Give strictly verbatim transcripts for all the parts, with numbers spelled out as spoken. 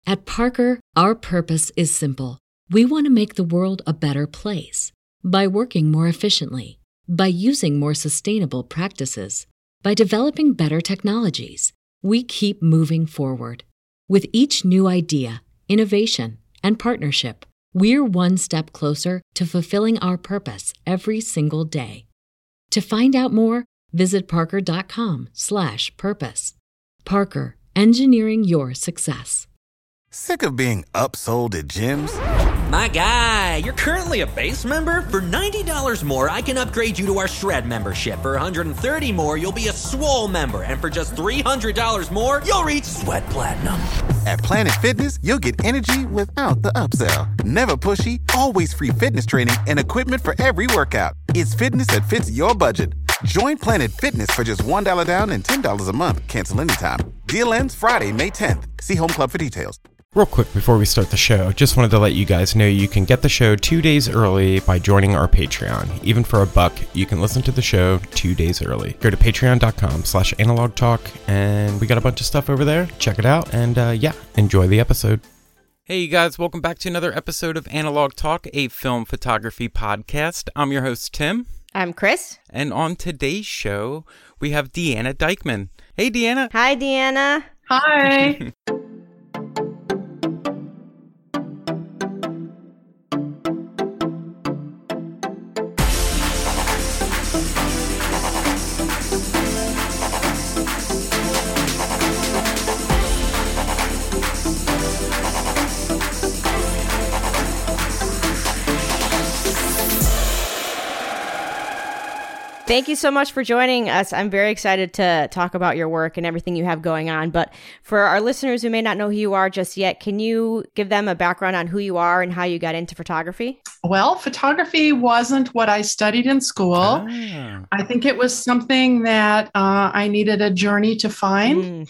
At Parker, our purpose is simple. We want to make the world a better place by working more efficiently, by using more sustainable practices, by developing better technologies. We keep moving forward. With each new idea, innovation, and partnership, we're one step closer to fulfilling our purpose every single day. To find out more, visit parker.com slash purpose. Parker, engineering your success. Sick of being upsold at gyms? My guy, you're currently a base member? For ninety dollars more, I can upgrade you to our Shred membership. For one hundred thirty dollars more, you'll be a Swole member. And for just three hundred dollars more, you'll reach Sweat Platinum. At Planet Fitness, you'll get energy without the upsell. Never pushy, always free fitness training and equipment for every workout. It's fitness that fits your budget. Join Planet Fitness for just one dollar down and ten dollars a month. Cancel anytime. Deal ends Friday, May tenth. See Home Club for details. Real quick before we start the show, just wanted to let you guys know you can get the show two days early by joining our Patreon. Even for a buck, you can listen to the show two days early. Go to patreon.com slash analog talk, and we got a bunch of stuff over there. Check it out, and uh, yeah, enjoy the episode. Hey, you guys, welcome back to another episode of Analog Talk, a film photography podcast. I'm your host, Tim. I'm Chris. And on today's show, we have Deanna Dykeman. Hey, Deanna. Hi, Deanna. Hi. Thank you so much for joining us. I'm very excited to talk about your work and everything you have going on. But for our listeners who may not know who you are just yet, can you give them a background on who you are and how you got into photography? Well, photography wasn't what I studied in school. Ah. I think it was something that uh, I needed a journey to find. Mm.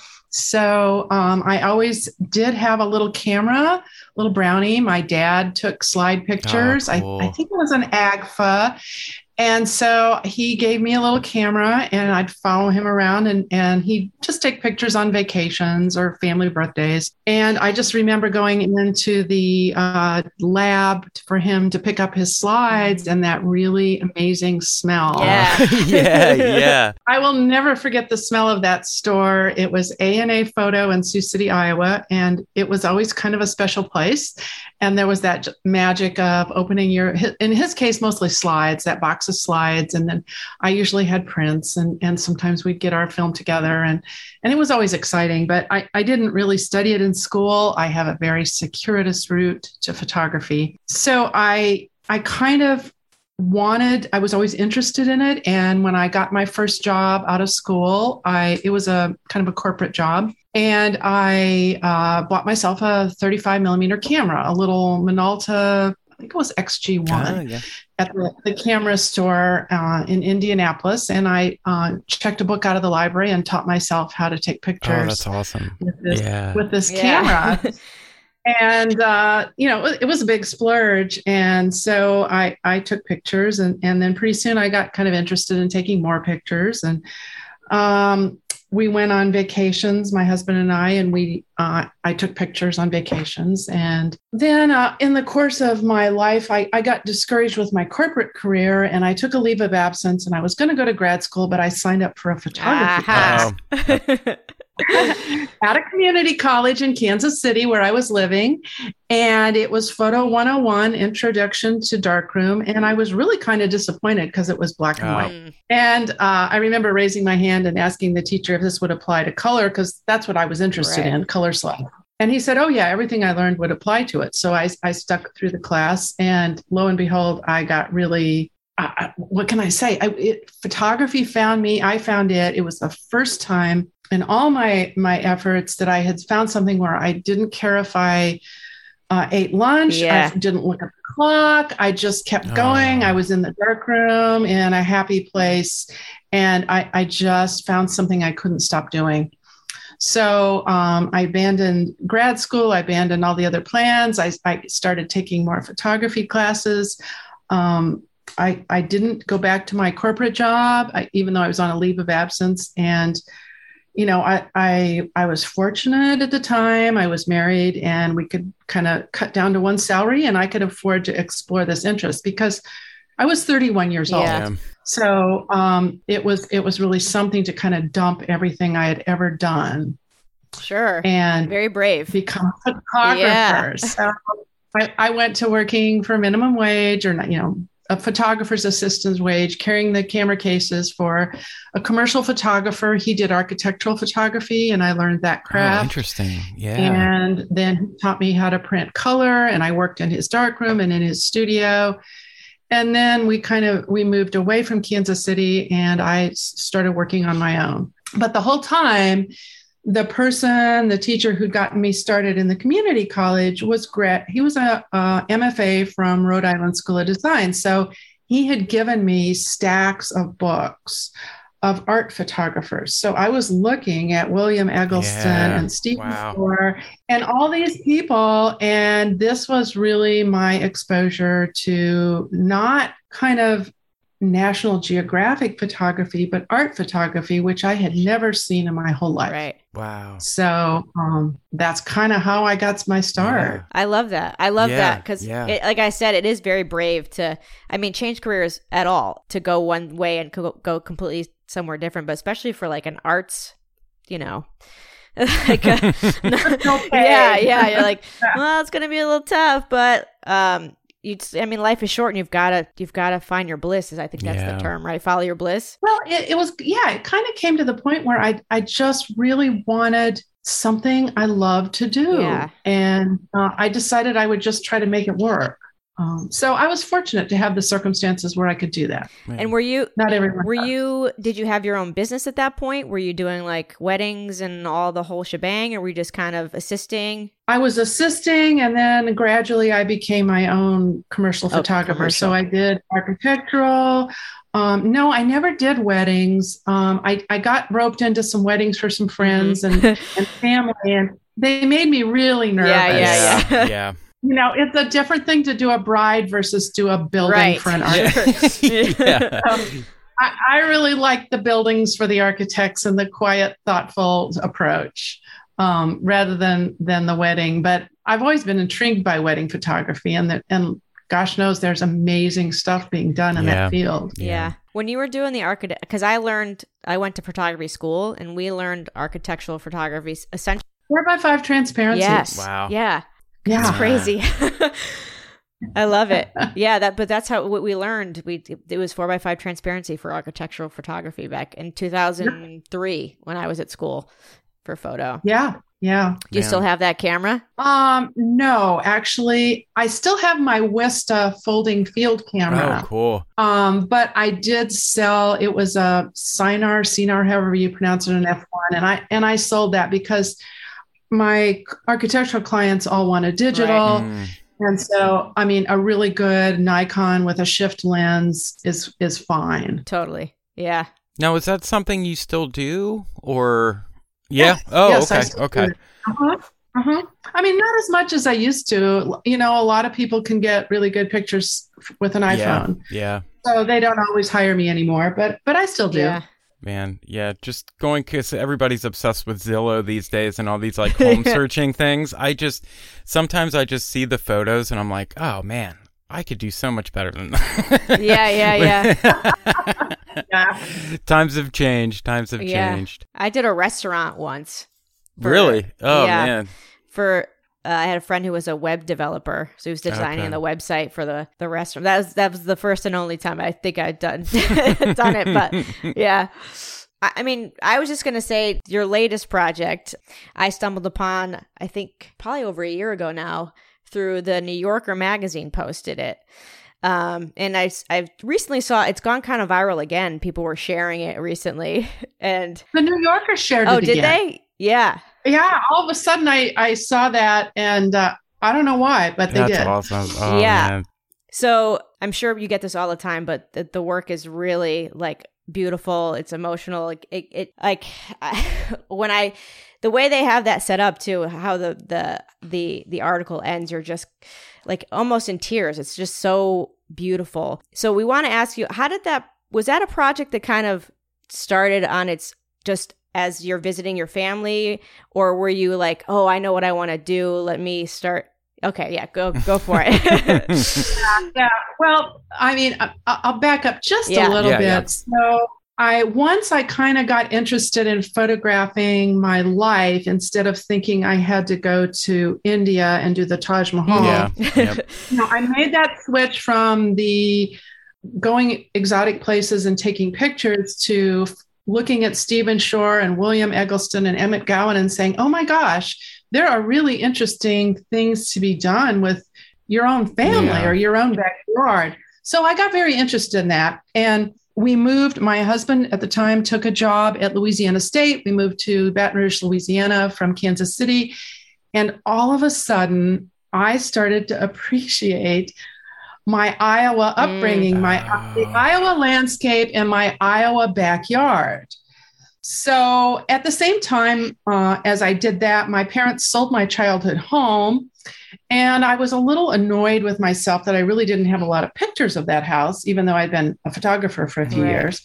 So um, I always did have a little camera, little brownie. My dad took slide pictures. Oh, cool. I, I think it was an Agfa. And so he gave me a little camera and I'd follow him around and, and he'd just take pictures on vacations or family birthdays. And I just remember going into the uh, lab for him to pick up his slides and that really amazing smell. Yeah. yeah, yeah. I will never forget the smell of that store. It was A and A Photo in Sioux City, Iowa. And it was always kind of a special place. And there was that magic of opening your, in his case, mostly slides, that box of slides. And then I usually had prints and, and sometimes we'd get our film together and, and it was always exciting, but I, I didn't really study it in school. I have a very circuitous route to photography. So I, I kind of wanted, I was always interested in it. And when I got my first job out of school, I, it was a kind of a corporate job. And I uh, bought myself a thirty-five millimeter camera, a little Minolta, I think it was X G one, oh, yeah. at the, the camera store uh, in Indianapolis. And I uh, checked a book out of the library and taught myself how to take pictures. Oh, that's awesome. With this, yeah. with this yeah. camera. And, uh, you know, it was a big splurge. And so I, I took pictures and, and then pretty soon I got kind of interested in taking more pictures. And um, we went on vacations, my husband and I, and we, uh, I took pictures on vacations. And then uh, in the course of my life, I, I got discouraged with my corporate career and I took a leave of absence and I was going to go to grad school, but I signed up for a photography class. At a community college in Kansas City where I was living. And it was Photo one oh one, Introduction to Darkroom. And I was really kind of disappointed because it was black and oh. white. And uh, I remember raising my hand and asking the teacher if this would apply to color, because that's what I was interested right. in, color slide. And he said, oh, yeah, everything I learned would apply to it. So I, I stuck through the class. And lo and behold, I got really Uh, what can I say? I, it, photography found me. I found it. It was the first time in all my my efforts that I had found something where I didn't care if I uh, ate lunch. Yeah. I didn't look at the clock. I just kept oh. going. I was in the dark room in a happy place. And I, I just found something I couldn't stop doing. So um, I abandoned grad school. I abandoned all the other plans. I, I started taking more photography classes. Um, I, I didn't go back to my corporate job, I, even though I was on a leave of absence. And you know, I, I, I was fortunate at the time. I was married and we could kind of cut down to one salary and I could afford to explore this interest because I was thirty-one years Yeah. old. So um, it was, it was really something to kind of dump everything I had ever done. Sure. And very brave. Become a photographer. Yeah. So I, I went to working for minimum wage or, you know, a photographer's assistant's wage, carrying the camera cases for a commercial photographer. He did architectural photography and I learned that craft. Oh, interesting. Yeah. And then he taught me how to print color and I worked in his darkroom and in his studio. And then we kind of, we moved away from Kansas City and I started working on my own. But the whole time, the person, the teacher who'd gotten me started in the community college was Gret. He was a, a M F A from Rhode Island School of Design. So he had given me stacks of books of art photographers. So I was looking at William Eggleston Yeah. and Stephen Wow. Moore and all these people. And this was really my exposure to not kind of National Geographic photography, but art photography, which I had never seen in my whole life. Right. Wow. So um, that's kind of how I got my start. I love that. I love Yeah, that because, yeah. like I said, it is very brave to, I mean, change careers at all, to go one way and co- go completely somewhere different, but especially for like an arts, you know, like a, yeah, yeah. You're like, well, it's going to be a little tough, but um, you, I mean, life is short and you've got to, you've got to find your bliss. Is I think that's Yeah. the term, right? Follow your bliss. Well, it, it was, yeah, it kind of came to the point where I, I just really wanted something I love to do. Yeah. And uh, I decided I would just try to make it work. Um, so I was fortunate to have the circumstances where I could do that. And were you, Not everyone. were does. you, did you have your own business at that point? Were you doing like weddings and all the whole shebang, or were you just kind of assisting? I was assisting and then gradually I became my own commercial Oh, photographer. commercial. So I did architectural. Um, no, I never did weddings. Um, I, I got roped into some weddings for some friends and, and family, and they made me really nervous. Yeah, yeah, yeah. Yeah. You know, it's a different thing to do a bride versus do a building Right. for an architect. Yeah. Um, I, I really like the buildings for the architects and the quiet, thoughtful approach um, rather than than the wedding. But I've always been intrigued by wedding photography, and the, and gosh knows there's amazing stuff being done in Yeah. that field. Yeah. When you were doing the architect, because I learned, I went to photography school and we learned architectural photography essentially. Four by five transparency. Yes. Wow. Yeah. Yeah. It's crazy. I love it. Yeah. That, but that's how what we learned. We it was four by five transparency for architectural photography back in two thousand three when I was at school for photo. Yeah. Yeah. Do you Man. still have that camera? Um, no, actually, I still have my Wista folding field camera. Oh, cool. Um, but I did sell, it was a Sinar, Sinar, however you pronounce it, an F one. And I, and I sold that because my architectural clients all wanted digital. Mm. And so, I mean, a really good Nikon with a shift lens is, is fine. Totally. Yeah. Now, is that something you still do, or? Yeah. Oh, Yes, I okay. still Okay. do. Uh-huh. Uh-huh. I mean, not as much as I used to. You know, a lot of people can get really good pictures f- with an iPhone. Yeah. So they don't always hire me anymore, but but I still do. Yeah. Man, yeah, just going because everybody's obsessed with Zillow these days and all these like home searching things. I just sometimes I just see the photos and I'm like, oh man, I could do so much better than that. Yeah. Yeah. Yeah. Yeah. Times have changed. Times have Yeah. changed. I did a restaurant once. for- Really? Oh yeah. man. For uh, I had a friend who was a web developer, so he was designing Okay. the website for the, the restaurant. That was that was the first and only time I think I'd done done it. But yeah, I, I mean, I was just gonna say your latest project. I stumbled upon, I think probably over a year ago now, through the New Yorker magazine posted it. Um, and I, I recently saw it's gone kind of viral again. People were sharing it recently, and The New Yorker shared oh, it did again. they? Yeah. Yeah, all of a sudden I, I saw that and uh, I don't know why, but they That's did. awesome. Oh, Yeah. man. So I'm sure you get this all the time, but the, the work is really like beautiful. It's emotional. Like it, it like I, when I, the way they have that set up too, how the the the the article ends, you're just like almost in tears. It's just so beautiful. So we want to ask you, how did that? Was that a project that kind of started on its just as you're visiting your family, or were you like, oh, I know what I want to do. Let me start. Okay. Yeah. Go, go for it. yeah, yeah. Well, I mean, I, I'll back up just Yeah. a little Yeah, bit. yeah. So I, once I kind of got interested in photographing my life instead of thinking I had to go to India and do the Taj Mahal. Yeah. Yep. You know, I made that switch from the going exotic places and taking pictures to looking at Stephen Shore and William Eggleston and Emmett Gowan and saying, oh my gosh, there are really interesting things to be done with your own family Yeah. or your own backyard. So I got very interested in that. And we moved, my husband at the time took a job at Louisiana State. We moved to Baton Rouge, Louisiana from Kansas City. And all of a sudden, I started to appreciate my Iowa upbringing, Mm. my the Iowa landscape, and my Iowa backyard. So at the same time uh, as I did that, my parents sold my childhood home. And I was a little annoyed with myself that I really didn't have a lot of pictures of that house, even though I'd been a photographer for a few Right. years.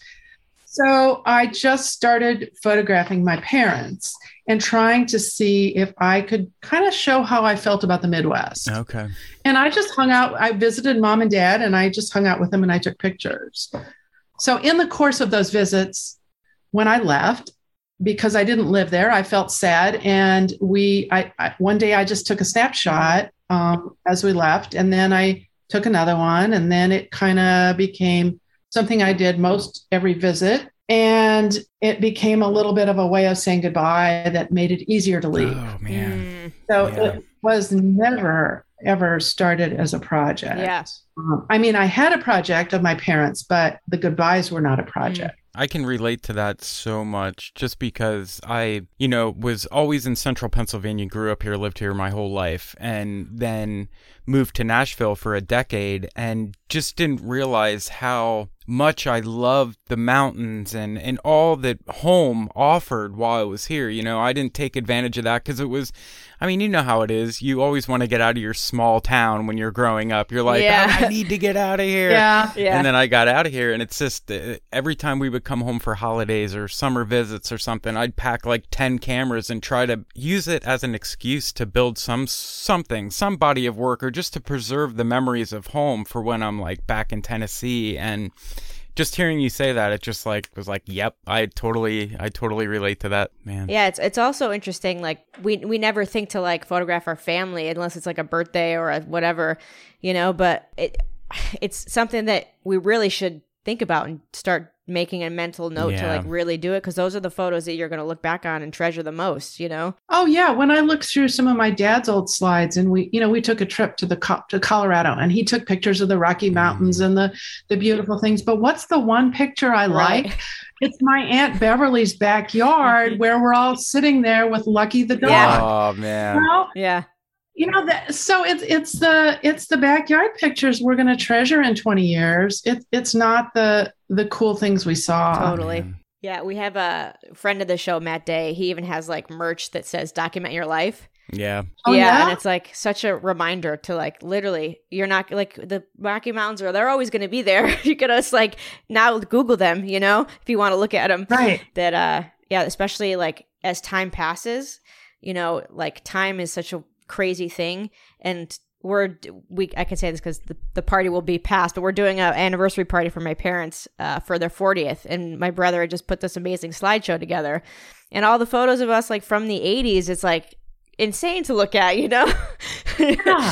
So I just started photographing my parents and trying to see if I could kind of show how I felt about the Midwest. Okay. And I just hung out. I visited mom and dad, and I just hung out with them and I took pictures. So in the course of those visits, when I left, because I didn't live there, I felt sad. And we, I, I one day I just took a snapshot um, as we left, and then I took another one, and then it kind of became something I did most every visit. And it became a little bit of a way of saying goodbye that made it easier to leave. Oh man. Mm, So Yeah. it was never, ever started as a project. yeah. Um, I mean, I had a project of my parents, but the goodbyes were not a project. I can relate to that so much just because I, you know, was always in central Pennsylvania, grew up here, lived here my whole life, and then moved to Nashville for a decade and just didn't realize how much I loved the mountains and, and all that home offered while I was here. You know, I didn't take advantage of that because it was, I mean, you know how it is. You always want to get out of your small town when you're growing up. You're like, Yeah. oh, I need to get out of here. Yeah. Yeah. And then I got out of here, and it's just uh, every time we would come home for holidays or summer visits or something, I'd pack like ten cameras and try to use it as an excuse to build some something, some body of work, or just to preserve the memories of home for when I'm like back in Tennessee. And just hearing you say that, it just like was like, yep, I totally, I totally relate to that, man. Yeah, it's it's also interesting. Like we we never think to like photograph our family unless it's like a birthday or a whatever, you know. But it it's something that we really should think about and start making a mental note to Yeah. like really do it, because those are the photos that you're going to look back on and treasure the most, you know. Oh yeah. When I look through some of my dad's old slides, and we, you know, we took a trip to the Co- to Colorado, and he took pictures of the Rocky Mountains and the the beautiful things. But what's the one picture I Right. like? It's my Aunt Beverly's backyard where we're all sitting there with Lucky the dog. Yeah. Oh You man. know? Yeah. You know that, so it's it's the it's the backyard pictures we're going to treasure in twenty years. It, it's not the the cool things we saw. Totally. man. Yeah, we have a friend of the show, Matt Day. He even has like merch that says "Document Your Life." Yeah. Oh, yeah, yeah? and it's like such a reminder to like literally, you're not like the Rocky Mountains are they're always going to be there. You could just like now Google them, you know, if you want to look at them. Right. That uh, yeah, especially like as time passes, you know, like time is such a crazy thing, and we're we I can say this because the, the party will be past, but we're doing an anniversary party for my parents uh, for their fortieth, and my brother had just put this amazing slideshow together, and all the photos of us like from the eighties, it's like insane to look at, you know. Yeah.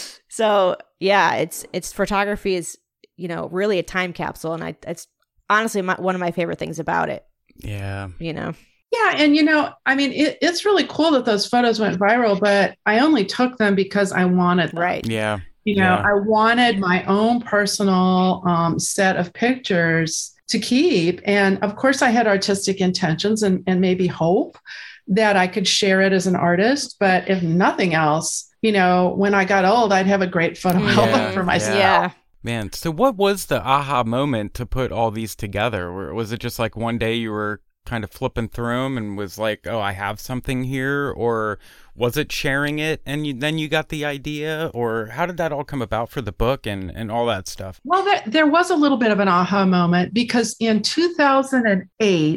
So yeah, it's it's photography is, you know, really a time capsule, and I it's honestly my, one of my favorite things about it, Yeah. you know. Yeah. And, you know, I mean, it, it's really cool that those photos went viral, but I only took them because I wanted them. Right. Yeah. You know, Yeah. I wanted my own personal um, set of pictures to keep. And of course, I had artistic intentions and, and maybe hope that I could share it as an artist. But if nothing else, you know, when I got old, I'd have a great photo Yeah. album for myself. Yeah. Man, so what was the aha moment to put all these together? Or was it just like one day you were kind of flipping through them and was like, oh, I have something here? Or was it sharing it and you, then you got the idea? Or how did that all come about for the book and, and all that stuff? Well, there, there was a little bit of an aha moment because in two thousand eight,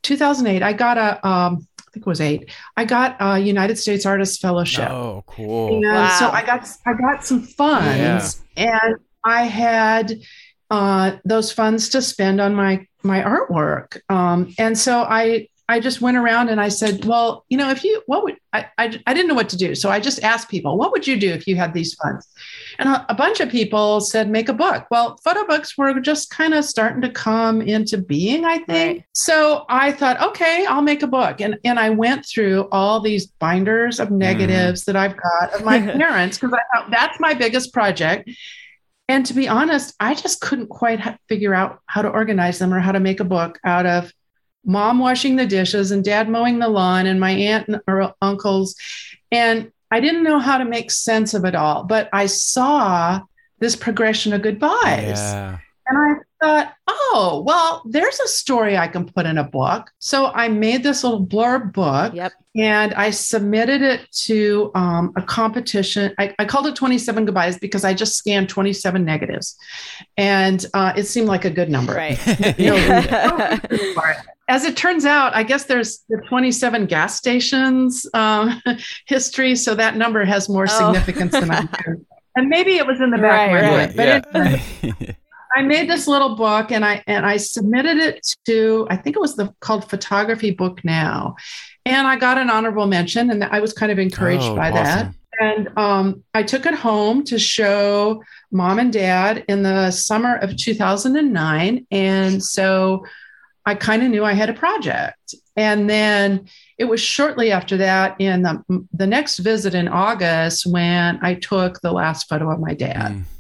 two thousand eight, I got a, um, I think it was eight. I got a United States Artist Fellowship. Oh, cool. And Wow. so I got, I got some funds yeah. and I had uh, those funds to spend on my, my artwork. Um, and so I, I just went around and I said, well, you know, if you, what would, I, I, I didn't know what to do. So I just asked people, what would you do if you had these funds? And a, a bunch of people said, make a book. Well, photo books were just kind of starting to come into being, I think. Right. So I thought, okay, I'll make a book. And, and I went through all these binders of negatives mm. that I've got of my parents, because I thought that's my biggest project. And to be honest, I just couldn't quite ha- figure out how to organize them or how to make a book out of mom washing the dishes and dad mowing the lawn and my aunt or uncles. And I didn't know how to make sense of it all, but I saw this progression of goodbyes. Yeah. And I thought, oh, well, there's a story I can put in a book. So I made this little blurb book yep. and I submitted it to um, a competition. I, I called it twenty-seven Goodbyes because I just scanned twenty-seven negatives. And uh, it seemed like a good number. Right. You know, as it turns out, I guess there's the twenty-seven gas stations um, history. So that number has more oh. significance than I do. And maybe it was in the back right, of my right. mind. But yeah. it, I made this little book and I and I submitted it to, I think it was the called Photography Book Now. And I got an honorable mention and I was kind of encouraged oh, by awesome. that. And um, I took it home to show mom and dad in the summer of two thousand nine. And so I kind of knew I had a project. And then it was shortly after that in the, the next visit in August when I took the last photo of my dad. Mm.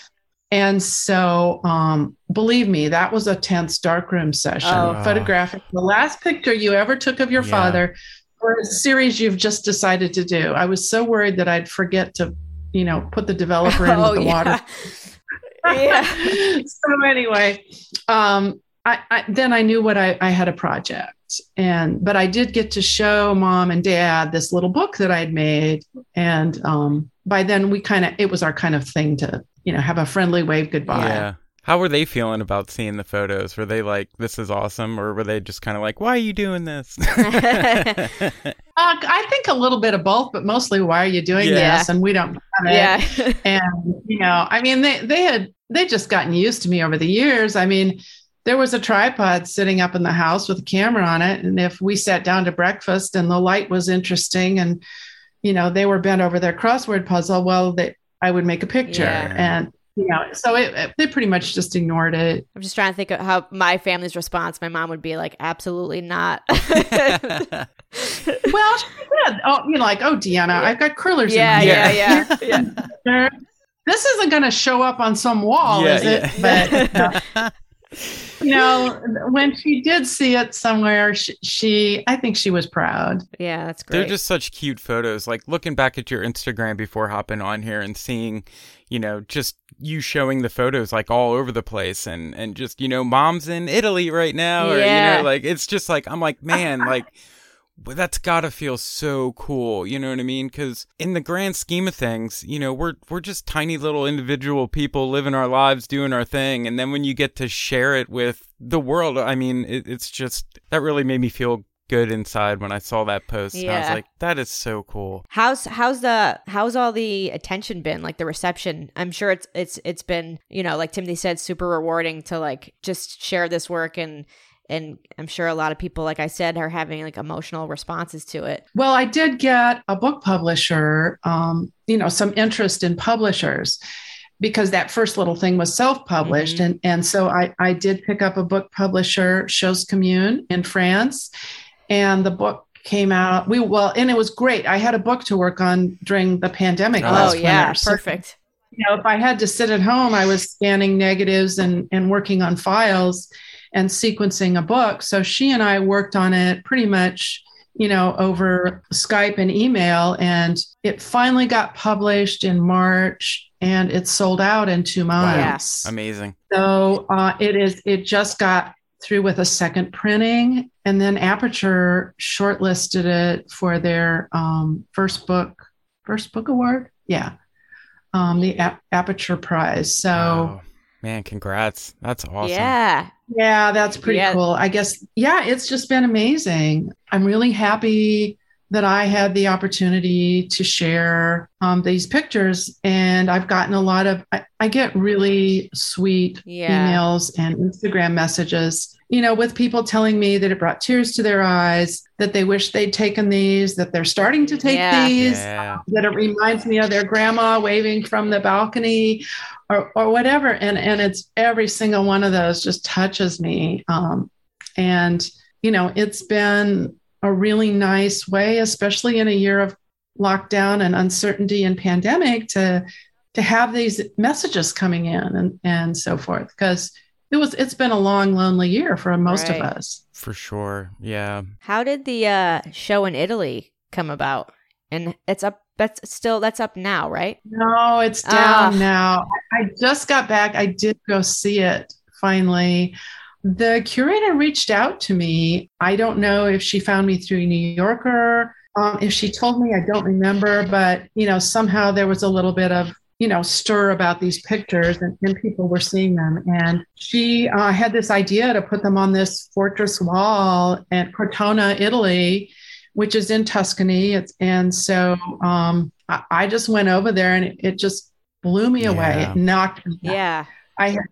And so, um, believe me, that was a tense darkroom session. Oh. Photographic, the last picture you ever took of your yeah. father for a series you've just decided to do. I was so worried that I'd forget to, you know, put the developer in oh, with the yeah. water. yeah. So anyway, um, I, I, then I knew what I, I had a project. And, but I did get to show mom and dad this little book that I'd made. And um, by then we kind of, it was our kind of thing to, you know, have a friendly wave goodbye. Yeah. How were they feeling about seeing the photos? Were they like, this is awesome? Or were they just kind of like, why are you doing this? uh, I think a little bit of both, but mostly, why are you doing yeah. this? And we don't have yeah. it. And, you know, I mean, they, they had, they just gotten used to me over the years. I mean, there was a tripod sitting up in the house with a camera on it. And if we sat down to breakfast and the light was interesting and, you know, they were bent over their crossword puzzle, well, they, I would make a picture. Yeah. And, you know, so it, it, they pretty much just ignored it. I'm just trying to think of how my family's response. My mom would be like, absolutely not. Well, she did. Oh, you know, like, oh, Deanna, yeah. I've got curlers yeah, in yeah, here. yeah, yeah. This isn't going to show up on some wall, yeah, is it? Yeah. But, uh, you know, when she did see it somewhere, she, she, I think she was proud. Yeah, that's great. They're just such cute photos. Like looking back at your Instagram before hopping on here and seeing, you know, just you showing the photos like all over the place and, and just, you know, mom's in Italy right now. Or, yeah. you know, like, it's just like, I'm like, man, like, that's gotta feel so cool. You know what I mean? Because in the grand scheme of things, you know, we're we're just tiny little individual people living our lives, doing our thing. And then when you get to share it with the world, I mean, it, it's just, that really made me feel good inside when I saw that post. Yeah. I was like, that is so cool. How's how's the how's all the attention been? Like the reception? I'm sure it's it's it's been, you know, like Timothy said, super rewarding to like just share this work and And I'm sure a lot of people, like I said, are having like emotional responses to it. Well, I did get a book publisher, um, you know, some interest in publishers because that first little thing was self-published. Mm-hmm. And, and so I, I did pick up a book publisher, Chose Commune in France. And the book came out. We well, and it was great. I had a book to work on during the pandemic oh, last yeah, winter. So, perfect. you know, if I had to sit at home, I was scanning negatives and, and working on files and sequencing a book. So she and I worked on it pretty much, you know, over Skype and email. And it finally got published in March and it sold out in two months. Wow. Amazing. So uh, it is, it just got through with a second printing. And then Aperture shortlisted it for their um, first book, first book award. Yeah. Um, the A- Aperture Prize. So wow. Man, congrats. That's awesome. Yeah. Yeah, that's pretty Yeah. cool. I guess, yeah, it's just been amazing. I'm really happy that I had the opportunity to share um, these pictures. And I've gotten a lot of, I, I get really sweet Yeah. emails and Instagram messages, you know, with people telling me that it brought tears to their eyes, that they wish they'd taken these, that they're starting to take Yeah. these, Yeah. that it reminds me of their grandma waving from the balcony. Or, or whatever. And, and it's every single one of those just touches me. Um, and, you know, it's been a really nice way, especially in a year of lockdown and uncertainty and pandemic, to, to have these messages coming in and, and so forth. Because it was, it's been a long, lonely year for most Right. of us. For sure. Yeah. How did the uh, show in Italy come about? And it's up, that's still, that's up now, right? No, it's down Ah. now. I just got back. I did go see it finally. The curator reached out to me. I don't know if she found me through New Yorker. Um, if she told me, I don't remember. But, you know, somehow there was a little bit of, you know, stir about these pictures and, and people were seeing them. And she uh, had this idea to put them on this fortress wall at Cortona, Italy, which is in Tuscany. It's, and so um, I, I just went over there and it, it just blew me away. Yeah. It knocked me back. Yeah. I had,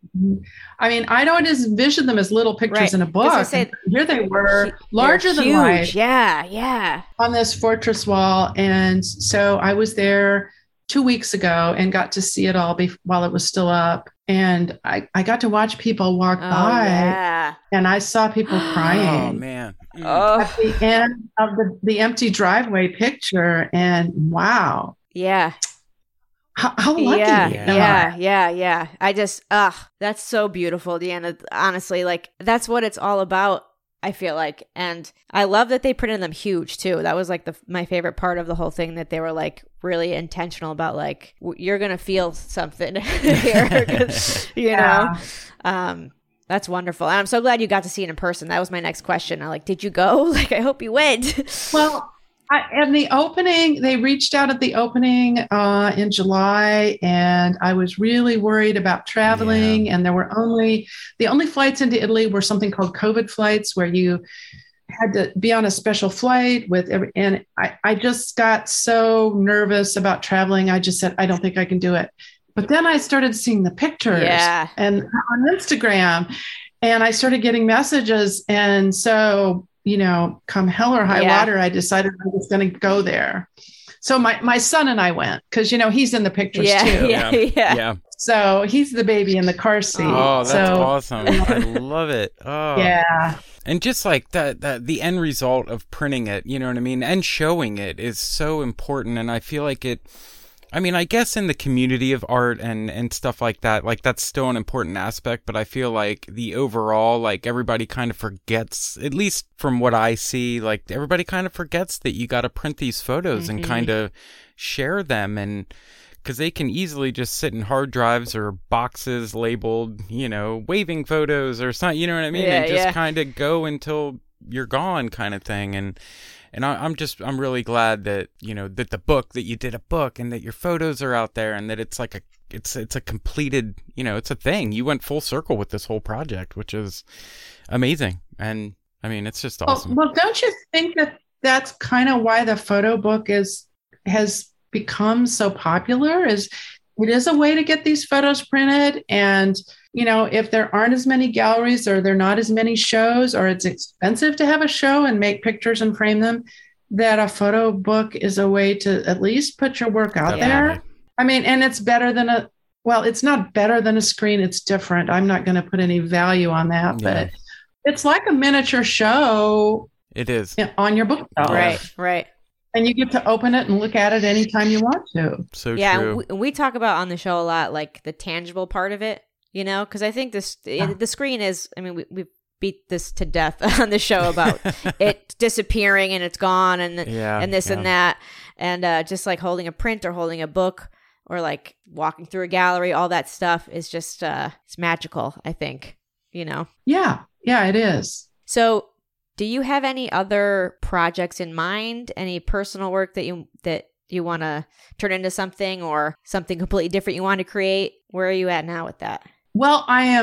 I mean, I don't envision them as little pictures Right. in a I was gonna book. say, And here they were, They're larger than huge. life, Yeah. Yeah. on this fortress wall. And so I was there two weeks ago and got to see it all be- while it was still up. And I, I got to watch people walk Oh, by yeah. and I saw people crying. Oh, man. Mm. Oh, At the end of the, the empty driveway picture. And wow, yeah. how, how lucky Yeah, am I? yeah, yeah, yeah. I just, ugh, that's so beautiful, Deanna. Honestly, like, that's what it's all about, I feel like. And I love that they printed them huge, too. That was, like, the my favorite part of the whole thing, that they were, like, really intentional about, like, w- you're going to feel something here, 'cause, you Yeah. know? Um, that's wonderful. And I'm so glad you got to see it in person. That was my next question. I like, did you go? Like, I hope you went. Well, I, and the opening, they reached out at the opening uh, in July, and I was really worried about traveling. And there were only, the only flights into Italy were something called COVID flights, where you had to be on a special flight with every, and I, I just got so nervous about traveling. I just said, I don't think I can do it. But then I started seeing the pictures Yeah. and on Instagram, and I started getting messages. And so, you know, come hell or high Yeah. water, I decided I was going to go there. So my, my son and I went, because, you know, he's in the pictures Yeah, too. yeah, yeah. Yeah. So he's the baby in the car seat. Oh, that's so, awesome. I love it. Oh. Yeah. And just like that, that the end result of printing it, you know what I mean, and showing it is so important. And I feel like it, I mean, I guess in the community of art and, and stuff like that, like that's still an important aspect, but I feel like the overall, like everybody kind of forgets, at least from what I see, like everybody kind of forgets that you got to print these photos Mm-hmm. and kind of share them. And because they can easily just sit in hard drives or boxes labeled, you know, waving photos or something, you know what I mean? Yeah, and just yeah. kind of go until you're gone kind of thing. And and I, I'm just, I'm really glad that, you know, that the book, that you did a book and that your photos are out there and that it's like a, it's, it's a completed, you know, it's a thing. You went full circle with this whole project, which is amazing. And I mean, it's just awesome. Well, well, don't you think that that's kind of why the photo book is has become so popular? Is it is a way to get these photos printed, and you know, if there aren't as many galleries or there are not as many shows, or it's expensive to have a show and make pictures and frame them, that a photo book is a way to at least put your work out Definitely. there. I mean, and it's better than a well, it's not better than a screen. It's different. I'm not going to put any value on that, Yeah. but it's like a miniature show It is. on your bookshelf. Right, right. And you get to open it and look at it anytime you want to. So Yeah, true. and we, we talk about on the show a lot, like the tangible part of it, you know, because I think this it, the screen is. I mean, we we beat this to death on the show about it disappearing and it's gone and Yeah, and this yeah. and that, and uh, just like holding a print or holding a book or like walking through a gallery, all that stuff is just uh, it's magical. I think, you know. Yeah, yeah, it is. So, do you have any other projects in mind? Any personal work that you that you want to turn into something, or something completely different you want to create? Where are you at now with that? Well, I am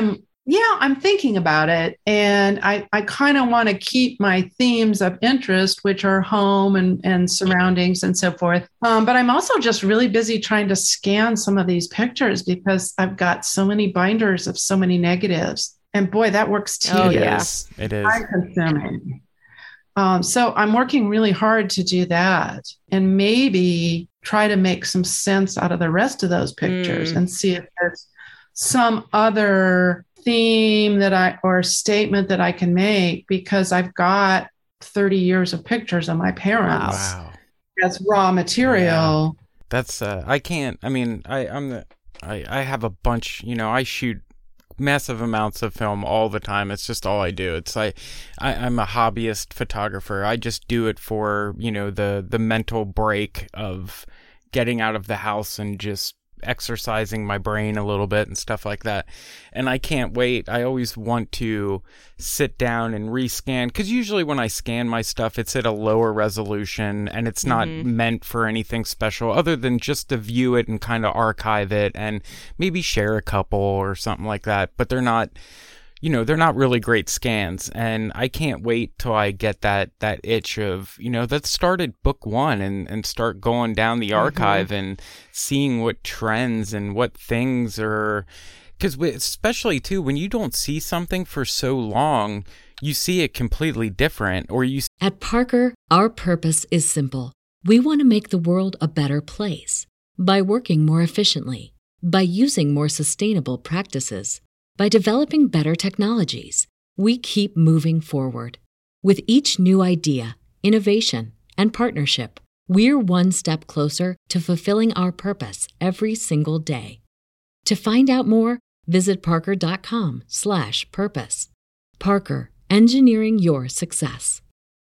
Yeah, I'm thinking about it. And I, I kind of want to keep my themes of interest, which are home and, and surroundings and so forth. Um, but I'm also just really busy trying to scan some of these pictures because I've got so many binders of so many negatives. And boy, that works tedious. Oh, yeah. It is. Time consuming. Um, so I'm working really hard to do that and maybe try to make some sense out of the rest of those pictures Mm. and see if there's some other theme that I or statement that I can make, because I've got thirty years of pictures of my parents Wow. as raw material. That's uh I can't I mean I I'm the I I have a bunch, you know, I shoot massive amounts of film all the time. It's just all I do. It's like I, I'm a hobbyist photographer. I just do it for, you know, the the mental break of getting out of the house and just exercising my brain a little bit and stuff like that. And I can't wait. I always want to sit down and rescan, because usually when I scan my stuff, it's at a lower resolution and it's not Mm-hmm. meant for anything special other than just to view it and kind of archive it and maybe share a couple or something like that. But they're not, you know, they're not really great scans. And I can't wait till I get that that itch of, you know, let's start at book one and, and start going down the archive and seeing what trends and what things are. Because especially, too, when you don't see something for so long, you see it completely different, or you At Parker, our purpose is simple. We want to make the world a better place by working more efficiently, by using more sustainable practices, by developing better technologies. We keep moving forward. With each new idea, innovation, and partnership, we're one step closer to fulfilling our purpose every single day. To find out more, visit parker.com slash purpose. Parker, engineering your success.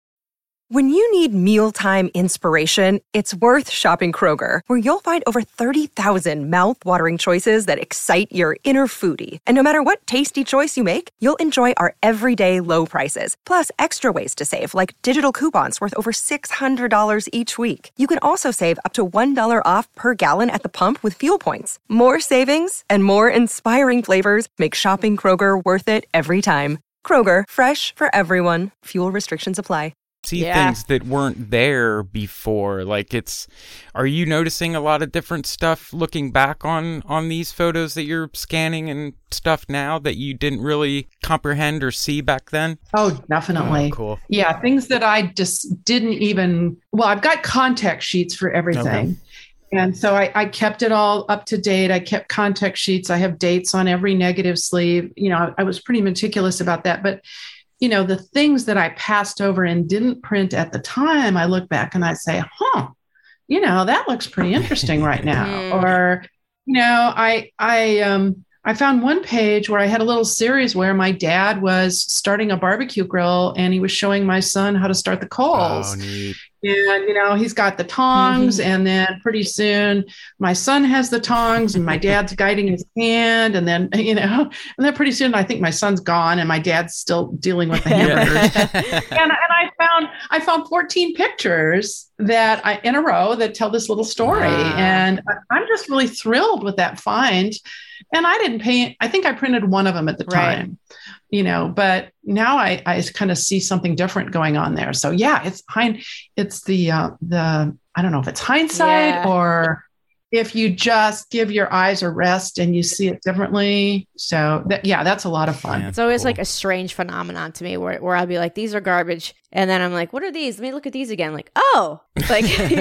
When you need mealtime inspiration, it's worth shopping Kroger, where you'll find over thirty thousand mouth-watering choices that excite your inner foodie. And no matter what tasty choice you make, you'll enjoy our everyday low prices, plus extra ways to save, like digital coupons worth over six hundred dollars each week. You can also save up to one dollar off per gallon at the pump with fuel points. More savings and more inspiring flavors make shopping Kroger worth it every time. Kroger, fresh for everyone. Fuel restrictions apply. see Yeah. things that weren't there before. Like, it's, are you noticing a lot of different stuff looking back on on these photos that you're scanning and stuff now that you didn't really comprehend or see back then? Oh, definitely. Oh, cool. Yeah, things that I just didn't even, well, I've got context sheets for everything. Okay. And so I, I kept it all up to date. I kept context sheets. I have dates on every negative sleeve. You know, I, I was pretty meticulous about that. But, you know, the things that I passed over and didn't print at the time, I look back and I say, huh, you know, that looks pretty interesting right now. Mm. Or, you know, I, I, um, I found one page where I had a little series where my dad was starting a barbecue grill and he was showing my son how to start the coals. Oh, neat. And, you know, he's got the tongs, Mm-hmm. and then pretty soon my son has the tongs and my dad's guiding his hand. And then, you know, and then pretty soon I think my son's gone and my dad's still dealing with the hamburgers. and, and I found, I found fourteen pictures that I, in a row, that tell this little story. Wow. And I- I'm just really thrilled with that find. And I didn't pay, I think I printed one of them at the Right. time, you know, but now I, I kind of see something different going on there. So yeah, it's hind, it's the, uh, the, I don't know if it's hindsight Yeah. or if you just give your eyes a rest and you see it differently. So that, yeah, that's a lot of fun. Yeah. It's always Cool. like a strange phenomenon to me where, where I'll be like, these are garbage. And then I'm like, what are these? Let me look at these again. Like, oh, like,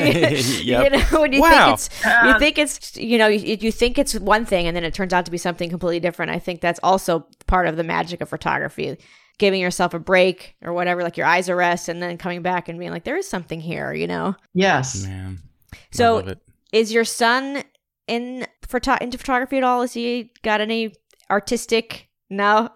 you Yep. know, when you Wow. think it's, you think it's, you know, you, you think it's one thing and then it turns out to be something completely different. I think that's also part of the magic of photography, giving yourself a break or whatever, like your eyes a rest and then coming back and being like, there is something here, you know? Yes. Man. I So love it. is your son in photo- into photography at all? Is he got any artistic? No.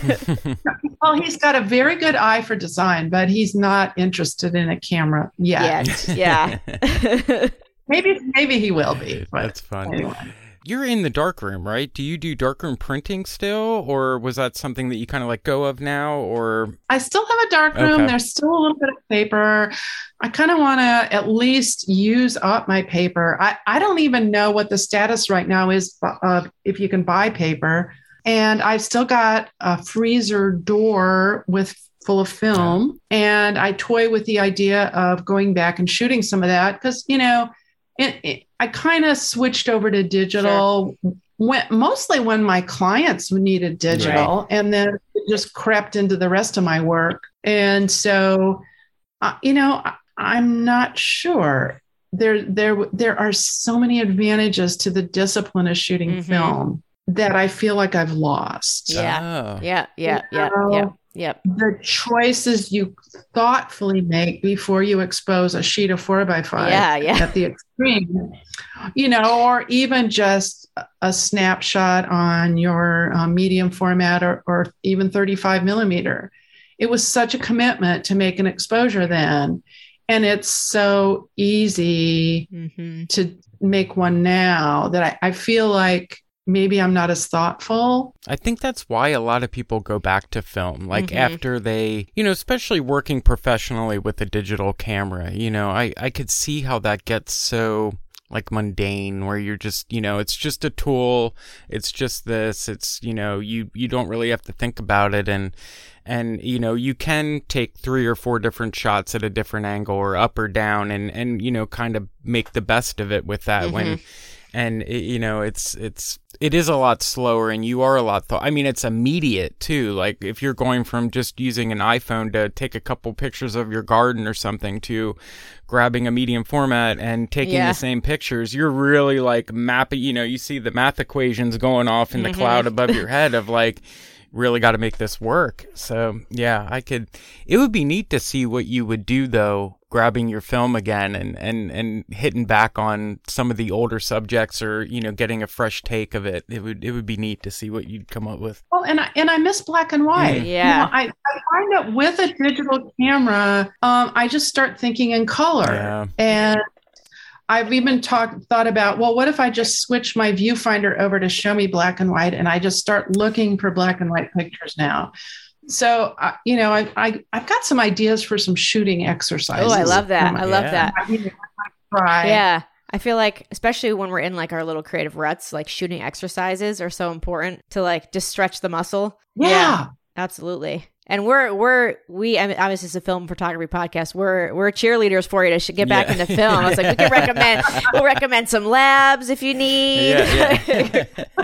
Well, he's got a very good eye for design, but he's not interested in a camera yet. Yeah. Yeah. Maybe, maybe he will be. But That's fun. anyway. You're in the darkroom, right? Do you do darkroom printing still, or was that something that you kind of let go of now? Or I still have a dark room. Okay. There's still a little bit of paper. I kind of want to at least use up my paper. I, I don't even know what the status right now is of if you can buy paper. And I've still got a freezer door with full of film. Yeah. And I toy with the idea of going back and shooting some of that because, you know, it, it, I kind of switched over to digital sure. when, mostly when my clients needed digital, right. and then it just crept into the rest of my work. And so, uh, you know, I, I'm not sure. There, there, there are so many advantages to the discipline of shooting mm-hmm. film that I feel like I've lost. Yeah, oh. yeah, yeah, yeah, know, yeah, yeah. The choices you thoughtfully make before you expose a sheet of four by five yeah, yeah. at the extreme, you know, or even just a snapshot on your um, medium format or, or even thirty-five millimeter. It was such a commitment to make an exposure then. And it's so easy mm-hmm. to make one now that I, I feel like maybe I'm not as thoughtful. I think that's why a lot of people go back to film. Like mm-hmm. after they, you know, especially working professionally with a digital camera, you know, I, I could see how that gets so like mundane where you're just, you know, it's just a tool. It's just this, it's, you know, you, you don't really have to think about it. And, and, you know, you can take three or four different shots at a different angle or up or down and, and, you know, kind of make the best of it with that mm-hmm. when, and it, you know, it's, it's, it is a lot slower and you are a lot, th- I mean, it's immediate too. Like if you're going from just using an iPhone to take a couple pictures of your garden or something to grabbing a medium format and taking yeah. the same pictures, you're really like mapping, you know, you see the math equations going off in the mm-hmm. cloud above your head of like, really got to make this work. So yeah, I could, it would be neat to see what you would do though, grabbing your film again and, and, and hitting back on some of the older subjects or, you know, getting a fresh take of it. It would, it would be neat to see what you'd come up with. Well, and I, and I miss black and white. Yeah. You know, I, I find that with a digital camera, um, I just start thinking in color yeah. and I've even talked, thought about, well, what if I just switch my viewfinder over to show me black and white and I just start looking for black and white pictures now? So, uh, you know, I, I, I've got some ideas for some shooting exercises. Oh, I love that. I love yeah. that. Right. Yeah. I feel like, especially when we're in like our little creative ruts, like shooting exercises are so important to like just stretch the muscle. Yeah. yeah absolutely. And we're, we're, we, I mean, obviously it's a film photography podcast. We're, we're cheerleaders for you to get back yeah. into film. I was like, we can recommend, we'll recommend some labs if you need. Yeah, yeah.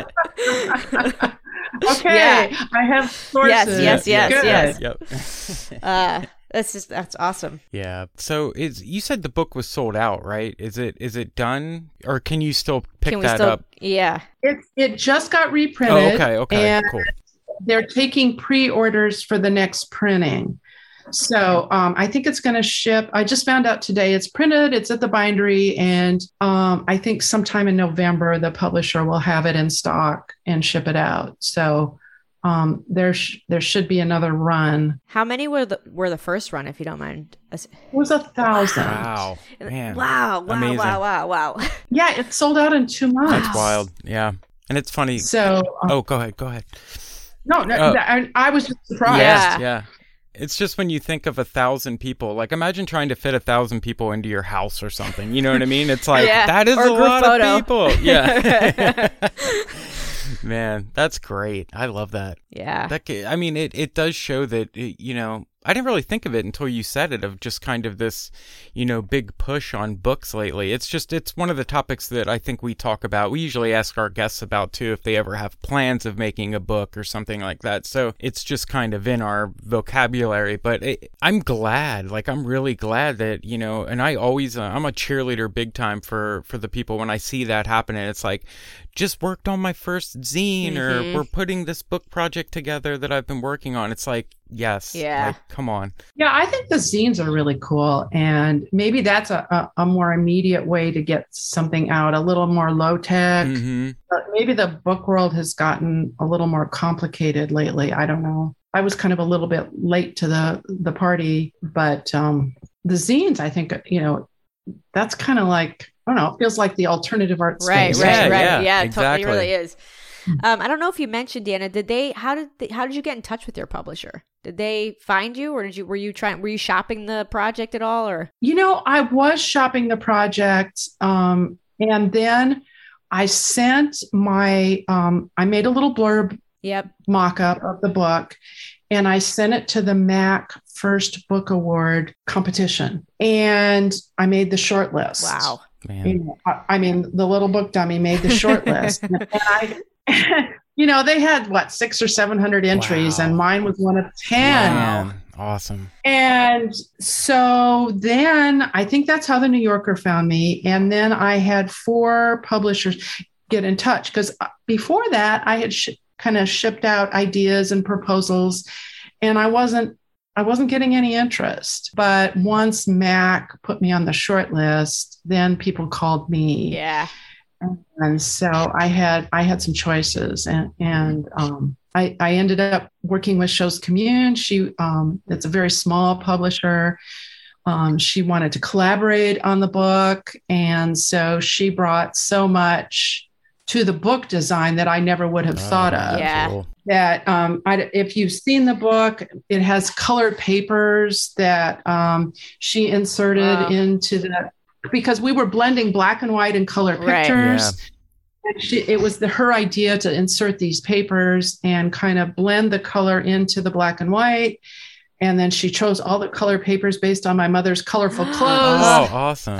okay. Yeah. I have sources. Yes, yes, yes, yes. Yep. uh, that's just, that's awesome. Yeah. So is, you said the book was sold out, right? Is it, is it done or can you still pick can we that still, up? Yeah. It, it just got reprinted. Oh, okay. Okay. And cool. They're taking pre-orders for the next printing. So um, I think it's going to ship. I just found out today it's printed, it's at the bindery, and um, I think sometime in November, the publisher will have it in stock and ship it out. So um, there, sh- there should be another run. How many were the, were the first run, if you don't mind? It was a thousand. Wow. Man. Wow. Wow. Amazing. Wow. Wow. Wow. Yeah, it sold out in two months. That's wild. Yeah. And it's funny. So. Um, oh, go ahead. Go ahead. No, no oh. I, I was just surprised. Yeah, yeah. It's just when you think of a thousand people, like imagine trying to fit a thousand people into your house or something. You know what I mean? It's like, yeah. that is or a lot photo. of people. Yeah. Man, that's great. I love that. Yeah. That, I mean, it, it does show that, it, you know, I didn't really think of it until you said it, of just kind of this, you know, big push on books lately. It's just, it's one of the topics that I think we talk about. We usually ask our guests about too, if they ever have plans of making a book or something like that. So it's just kind of in our vocabulary, but it, I'm glad, like, I'm really glad that, you know, and I always, uh, I'm a cheerleader big time for, for the people when I see that happening. It's like, just worked on my first zine mm-hmm. or we're putting this book project together that I've been working on. It's like, yes. Yeah. Like, come on. Yeah, I think the zines are really cool. And maybe that's a, a, a more immediate way to get something out, a little more low tech. Mm-hmm. But maybe the book world has gotten a little more complicated lately. I don't know. I was kind of a little bit late to the, the party, but um, the zines, I think, you know, that's kind of like, I don't know, it feels like the alternative art right, space. Right, yeah, right, right. Yeah, Yeah, it exactly. totally really is. Um, I don't know if you mentioned, Deanna, did they, how did they, how did you get in touch with your publisher? Did they find you or did you, were you trying, were you shopping the project at all or? You know, I was shopping the project. Um, and then I sent my, um, I made a little blurb Yep. mock-up of the book, and I sent it to the M A C First Book Award competition, and I made the short list. Wow. Man. You know, I, I mean, the little book dummy made the short list. And I, you know, they had what, six or seven hundred entries, Wow. and mine was one of ten. Man. Awesome. And so then I think that's how the New Yorker found me. And then I had four publishers get in touch, because before that I had sh- kind of shipped out ideas and proposals, and I wasn't I wasn't getting any interest. But once M A C put me on the short list, then people called me. Yeah. And so I had I had some choices, and and um, I, I ended up working with Chose Commune. She um, it's a very small publisher. Um, she wanted to collaborate on the book, and so she brought so much to the book design that I never would have Oh, thought of. Yeah. cool. That um, I, if you've seen the book, it has colored papers that um, she inserted Wow. into the, because we were blending black and white and color Right. pictures. And she, it was the, her idea to insert these papers and kind of blend the color into the black and white. And then she chose all the color papers based on my mother's colorful clothes. Oh, awesome.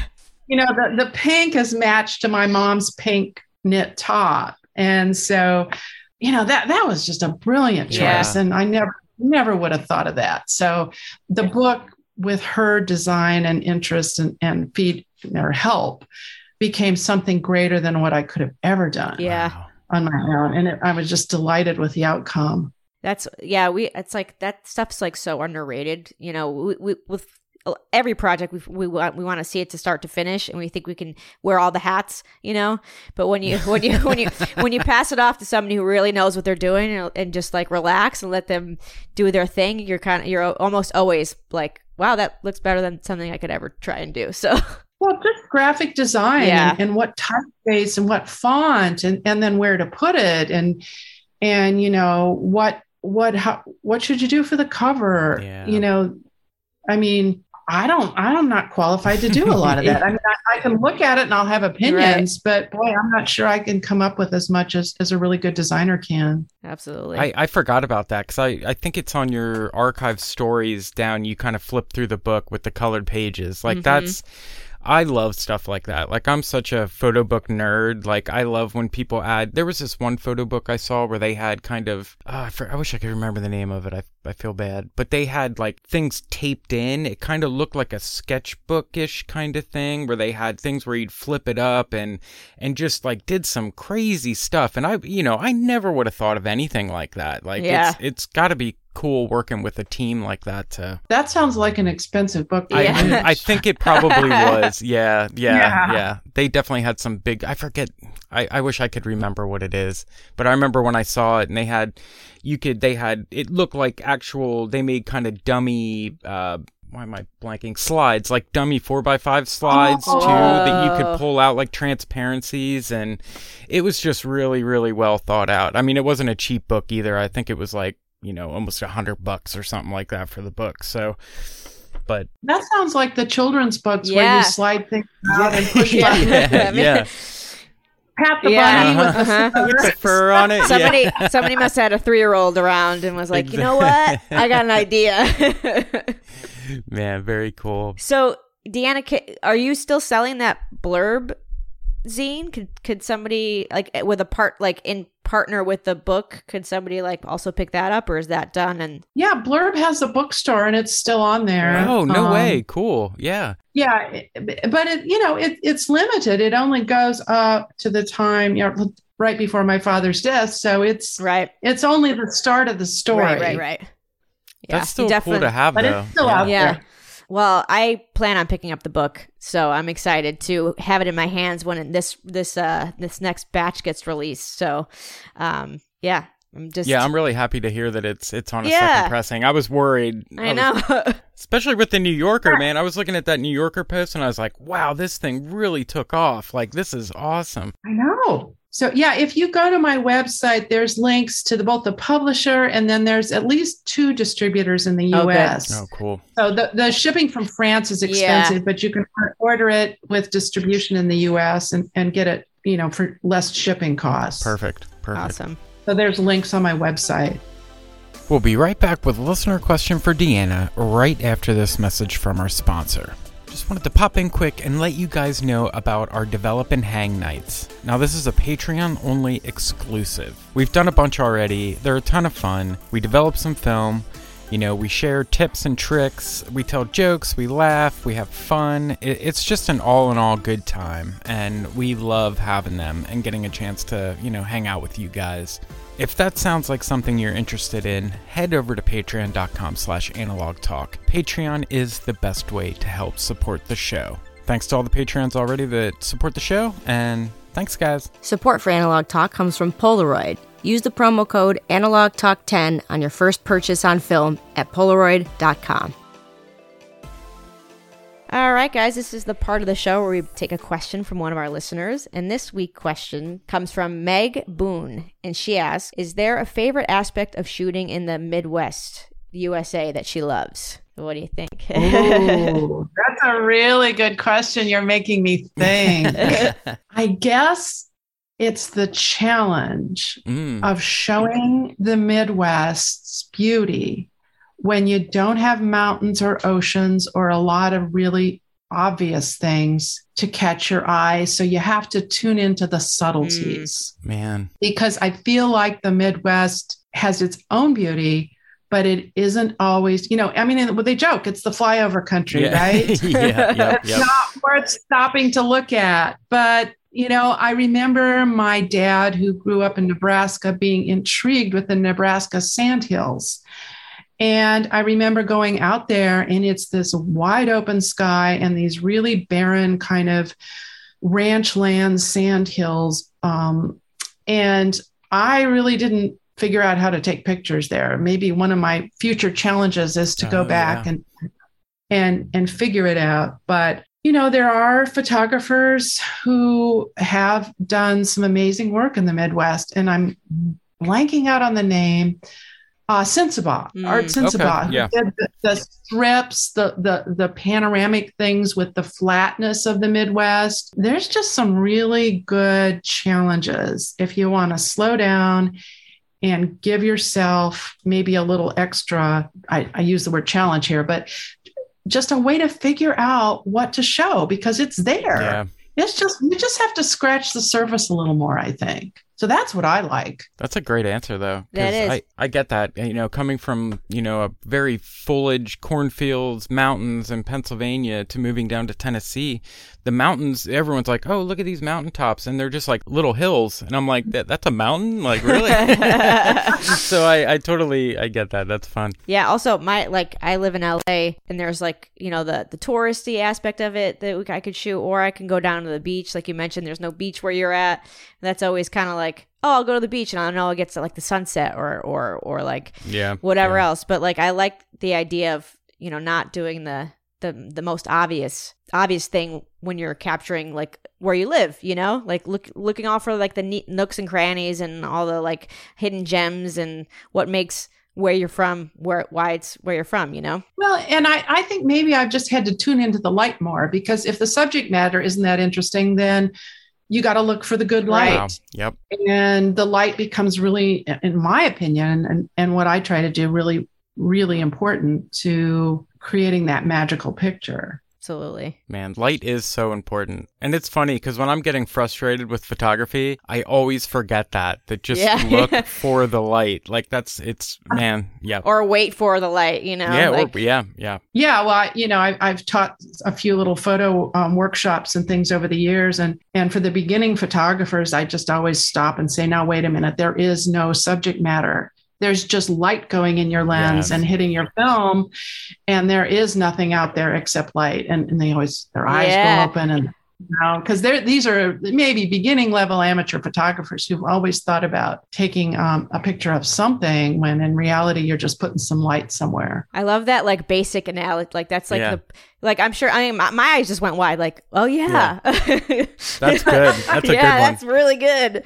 You know, the, the pink is matched to my mom's pink knit top. And so, you know, that, that was just a brilliant choice. Yeah. And I never, never would have thought of that. So the book, with her design and interest and, and feed or help, became something greater than what I could have ever done Yeah. Wow. on my own. And it, I was just delighted with the outcome. That's yeah. We it's like that stuff's like so underrated. You know, we, we with every project we we want we want to see it to start to finish, and we think we can wear all the hats. You know, but when you when you when you when you pass it off to somebody who really knows what they're doing, and, and just like relax and let them do their thing, you're kind of you're almost always like, wow, that looks better than something I could ever try and do. So. Well, just graphic design Yeah. and, and what typeface and what font, and, and then where to put it, and and you know what what how what should you do for the cover? Yeah. You know, I mean, I don't I'm not qualified to do a lot of that. I mean, I, I can look at it and I'll have opinions, but boy, I'm not sure I can come up with as much as, as a really good designer can. Absolutely. I, I forgot about that because I, I think it's on your archive stories down. You kind of flip through the book with the colored pages. Like Mhm. that's, I love stuff like that. Like I'm such a photo book nerd. Like I love when people add, there was this one photo book I saw where they had kind of, oh, I, for, I wish I could remember the name of it. I, I feel bad, but they had like things taped in. It kind of looked like a sketchbook-ish kind of thing where they had things where you'd flip it up and, and just like did some crazy stuff. And I, you know, I never would have thought of anything like that. Like Yeah. it's, it's gotta be cool working with a team like that to That sounds like an expensive book. to Yeah. finish. I, I think it probably was. Yeah, yeah, yeah, Yeah. They definitely had some big, I forget, I, I wish I could remember what it is. But I remember when I saw it and they had, you could, they had, it looked like actual, they made kind of dummy, uh, why am I blanking? Slides, like dummy four by five slides Oh. too, that you Whoa. could pull out like transparencies. And it was just really, really well thought out. I mean, it wasn't a cheap book either. I think it was like, you know, almost a hundred bucks or something like that for the book. So, but That sounds like the children's books where Yeah. you slide things out and push Yeah. buttons. yeah, yeah. Pat the Yeah. bunny with the Uh-huh. fur. Fur on it. Somebody, yeah. somebody must have had a three-year-old around and was like, you know what? I got an idea. Man, very cool. So, Deanna, ca- are you still selling that blurb zine? Could could somebody like with a part like in partner with the book? Could somebody like also pick that up, or is that done? And Yeah, Blurb has a bookstore and it's still on there. Oh, no Um, way. Cool. Yeah. Yeah, it- but it, you know, it, it's limited. It only goes up to the time, you know, right before my father's death. So it's right, it's only the start of the story. right, right, right. Yeah, That's still you cool definitely- to have, But though. it's still yeah. out Yeah. there. Well, I plan on picking up the book, so I'm excited to have it in my hands when it, this this uh this next batch gets released. So, um, yeah, I'm just Yeah, I'm really happy to hear that it's it's on a Yeah. second pressing. I was worried. I was- know. especially with the New Yorker, man. I was looking at that New Yorker post and I was like, wow, this thing really took off. Like, this is awesome. I know. So yeah, if you go to my website, there's links to the, both the publisher and then there's at least two distributors in the Oh, U good. S. Oh, cool. So the, the shipping from France is expensive, but you can order it with distribution in the U S and, and get it, you know, for less shipping costs. Perfect. Perfect. Awesome. So there's links on my website. We'll be right back with a listener question for Deanna right after this message from our sponsor. Just wanted to pop in quick and let you guys know about our Develop and Hang nights. Now, this is a Patreon-only exclusive. We've done a bunch already. They're a ton of fun. We develop some film. You know, we share tips and tricks. We tell jokes. We laugh. We have fun. It's just an all-in-all good time. And we love having them and getting a chance to, you know, hang out with you guys. If that sounds like something you're interested in, head over to patreon.com slash analog talk. Patreon is the best way to help support the show. Thanks to all the Patreons already that support the show, and thanks, guys. Support for Analog Talk comes from Polaroid. Use the promo code analog talk ten on your first purchase on film at polaroid dot com. All right, guys, this is the part of the show where we take a question from one of our listeners. And this week's question comes from Meg Boone. And she asks, is there a favorite aspect of shooting in the Midwest, U S A, that she loves? What do you think? Ooh, that's a really good question. You're making me think. I guess it's the challenge mm. of showing the Midwest's beauty when you don't have mountains or oceans or a lot of really obvious things to catch your eye. So you have to tune into the subtleties. Mm, man. Because I feel like the Midwest has its own beauty, but it isn't always, you know, I mean, well, they joke, it's the flyover country, yeah. right? yeah, yep, it's yep. not worth stopping to look at. But, you know, I remember my dad, who grew up in Nebraska, being intrigued with the Nebraska sandhills. And I remember going out there, and it's this wide open sky and these really barren kind of ranch land sand hills. Um, and I really didn't figure out how to take pictures there. Maybe one of my future challenges is to oh, go back yeah. and and and figure it out. But, you know, there are photographers who have done some amazing work in the Midwest, and I'm blanking out on the name. Uh, Sensabaugh, mm, Art Sensabaugh, okay, yeah. the, the, the strips, the, the the panoramic things with the flatness of the Midwest. There's just some really good challenges if you want to slow down and give yourself maybe a little extra, I, I use the word challenge here, but just a way to figure out what to show, because it's there. Yeah. It's just, you just have to scratch the surface a little more, I think. So that's what I like. That's a great answer, though. That is. I, I get that. You know, coming from, you know, a very foliage, cornfields, mountains in Pennsylvania to moving down to Tennessee, the mountains, everyone's like, oh, look at these mountaintops. And they're just like little hills. And I'm like, that, that's a mountain? Like, really? So I, I totally, I get that. That's fun. Yeah. Also, my, like, I live in L A, and there's like, you know, the, the touristy aspect of it that I could shoot, or I can go down to the beach. Like you mentioned, there's no beach where you're at. That's always kind of like, oh, I'll go to the beach and I know I'll get to like the sunset or or or like yeah, whatever yeah. else. But like I like the idea of, you know, not doing the the the most obvious obvious thing when you're capturing like where you live, you know, like look looking all for like the neat nooks and crannies and all the like hidden gems and what makes where you're from, where why it's where you're from, you know? Well, and I, I think maybe I've just had to tune into the light more, because if the subject matter isn't that interesting, then you got to look for the good light. Wow. Yep. And the light becomes really, in my opinion, and, and what I try to do, really, really important to creating that magical picture. Absolutely. Man, light is so important. And it's funny because when I'm getting frustrated with photography, I always forget that, that just yeah. look for the light. Like that's, it's, man, yeah. Or wait for the light, you know? Yeah, like, or, yeah, yeah. Yeah, well, I, you know, I, I've taught a few little photo um, workshops and things over the years. And, and for the beginning photographers, I just always stop and say, now, wait a minute, there is no subject matter. There's just light going in your lens yes. and hitting your film, and there is nothing out there except light. And, and they always, their eyes yeah. go open, and you know, because they're these are maybe beginning level amateur photographers who've always thought about taking um, a picture of something when in reality you're just putting some light somewhere. I love that like basic analogy. Like that's like yeah. the like I'm sure. I mean, my, my eyes just went wide. Like, oh yeah, yeah. That's good. That's a yeah, good one. That's really good.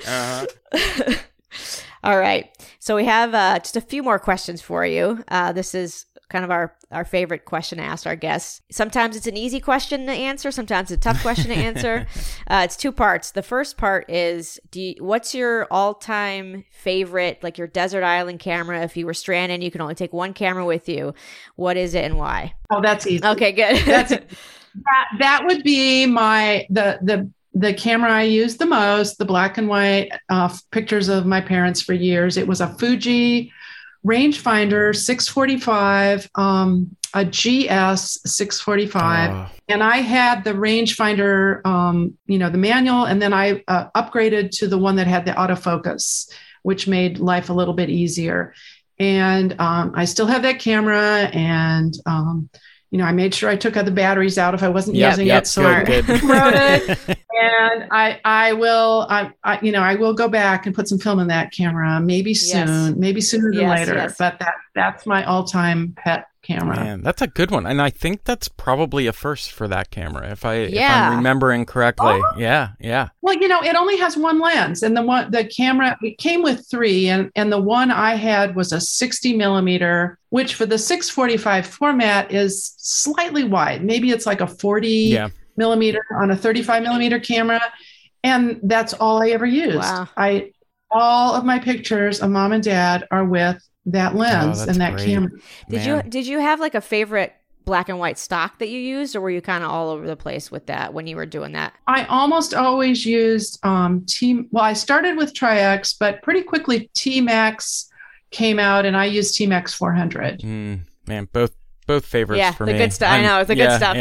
Uh-huh. All right. So we have uh, just a few more questions for you. Uh, this is kind of our, our favorite question to ask our guests. Sometimes it's an easy question to answer. Sometimes it's a tough question to answer. Uh, it's two parts. The first part is, do you, what's your all-time favorite, like your desert island camera? If you were stranded, you can only take one camera with you. What is it and why? Oh, that's easy. Okay, good. That's that, that would be my the the the camera I used the most, the black and white uh, pictures of my parents for years. It was a Fuji rangefinder six forty-five, um, a G S six forty-five. Oh. And I had the rangefinder, um, you know, the manual, and then I uh, upgraded to the one that had the autofocus, which made life a little bit easier. And um, I still have that camera, and um, you know, I made sure I took the batteries out if I wasn't yep, using yep, it. So good, I good. wrote it, and I, I will, I, I, you know, I will go back and put some film in that camera, maybe soon, yes. maybe sooner than yes, later. Yes. But that, that's my all-time pet camera. Man, that's a good one, and I think that's probably a first for that camera, if I, yeah. if I'm remembering correctly. Oh. Yeah, yeah. Well, you know, it only has one lens, and the one, the camera, it came with three, and and the one I had was a sixty millimeter, which for the six forty-five format is slightly wide. Maybe it's like a forty yeah. millimeter on a thirty-five millimeter camera, and that's all I ever used. Wow. I all of my pictures of mom and dad are with that lens oh, and that great. camera. Did Man. you did you have like a favorite black and white stock that you used, or were you kind of all over the place with that when you were doing that? I almost always used um, T. Well, I started with Tri-X, but pretty quickly T-Max came out, and I used T-Max four hundred. Mm, man, both both favorites yeah, for the me. Good stuff. I know it's the yeah, good stuff.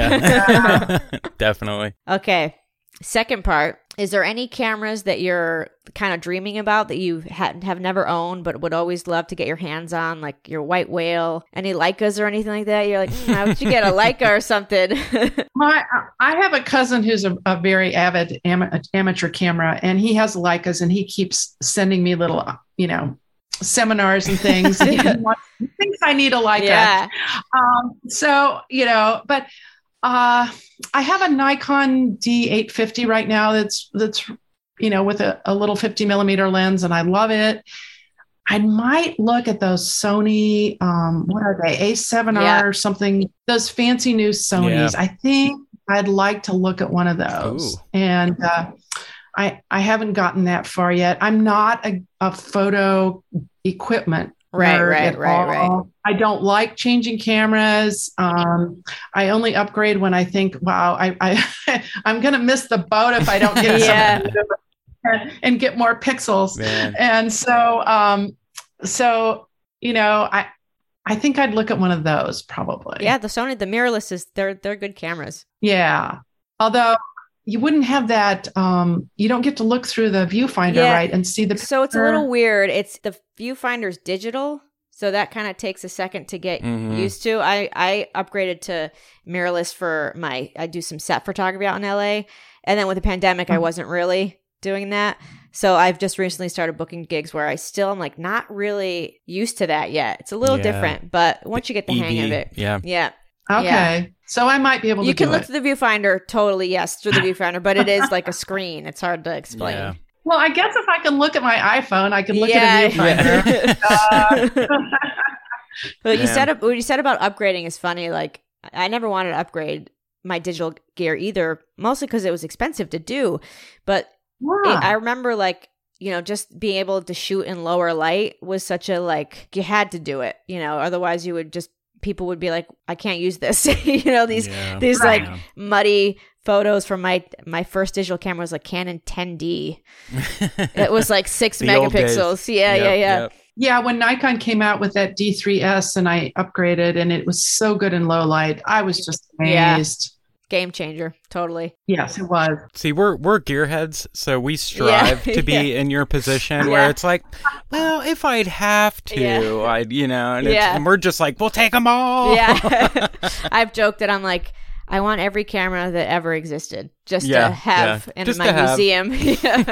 Yeah. Definitely. Okay. Second part. Is there any cameras that you're kind of dreaming about that you ha- have never owned but would always love to get your hands on, like your white whale, any Leicas or anything like that? You're like, mm, how would you get a Leica or something? My, I have a cousin who's a, a very avid am- amateur camera, and he has Leicas, and he keeps sending me little, you know, seminars and things. And he, wants, he thinks I need a Leica. Yeah. Um, so, you know, but uh, I have a Nikon D eight fifty right now that's, that's you know, with a, a little fifty millimeter lens, and I love it. I might look at those Sony, um, what are they, A seven R yeah. or something, those fancy new Sonys. Yeah. I think I'd like to look at one of those. Ooh. And uh, I I haven't gotten that far yet. I'm not a, a photo equipment Right, right, right, all. right. I don't like changing cameras. Um, I only upgrade when I think, wow, I, I I'm going to miss the boat if I don't get yeah. something and, and get more pixels. Man. And so, um, so you know, I I think I'd look at one of those probably. Yeah, the Sony, the mirrorless is they're they're good cameras. Yeah, although you wouldn't have that. Um, you don't get to look through the viewfinder, yeah. right, and see the. So it's a little weird. It's the viewfinder's digital, so that kind of takes a second to get mm-hmm. used to. I I upgraded to mirrorless for my. I do some set photography out in L A, and then with the pandemic, mm-hmm. I wasn't really doing that. So I've just recently started booking gigs where I still am like not really used to that yet. It's a little yeah. different, but once you get the E V, hang of it, yeah, yeah. Okay. Yeah. So I might be able to You can do look it. through the viewfinder, totally, yes, through the viewfinder, but it is like a screen. It's hard to explain. Yeah. Well, I guess if I can look at my iPhone, I can look Yeah. at a viewfinder. uh, But you Man. said what you said about upgrading is funny. Like I never wanted to upgrade my digital gear either, mostly because it was expensive to do. But yeah. it, I remember like, you know, just being able to shoot in lower light was such a like, you had to do it, you know, otherwise you would just, people would be like, I can't use this. you know, these, Yeah. these Right. like muddy photos from my, my first digital camera was like Canon ten D. It was like six The old days. megapixels. Yeah, Yep, yeah, yeah. yep. Yeah, when Nikon came out with that D three S and I upgraded and it was so good in low light, I was just Yeah. amazed. Game changer. Totally. Yes, it was. See, we're we're gearheads, so we strive Yeah, to be yeah. in your position Yeah. where it's like, well, if I'd have to, Yeah. I'd, you know, and, it's, Yeah. and we're just like, we'll take them all. Yeah. I've joked that I'm like, I want every camera that ever existed just Yeah, to have yeah. in Just my to have. museum. Yeah.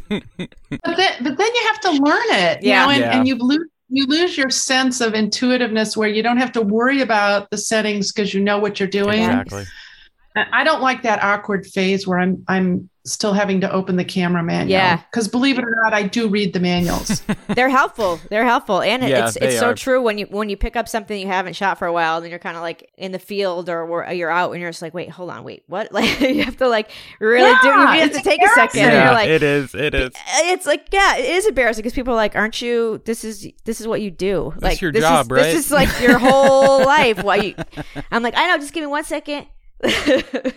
But then, but then you have to learn it, you Yeah. know, and, Yeah. and you lose you lose your sense of intuitiveness where you don't have to worry about the settings because you know what you're doing. Exactly. I don't like that awkward phase where I'm I'm still having to open the camera manual. Yeah. Because believe it or not, I do read the manuals. They're helpful. They're helpful. And Yeah, it's they it's so are. true when you when you pick up something you haven't shot for a while, and then you're kind of like in the field or where you're out and you're just like, wait, hold on, wait, what? Like you have to like really Yeah, do you have it's to take a second. And Yeah, you're like, it is. It is. it's like, yeah, it is embarrassing because people are like, aren't you, this is this is what you do. That's Like your this job, is, right? This is like your whole life. Why you I'm like, I know, just give me one second. Man.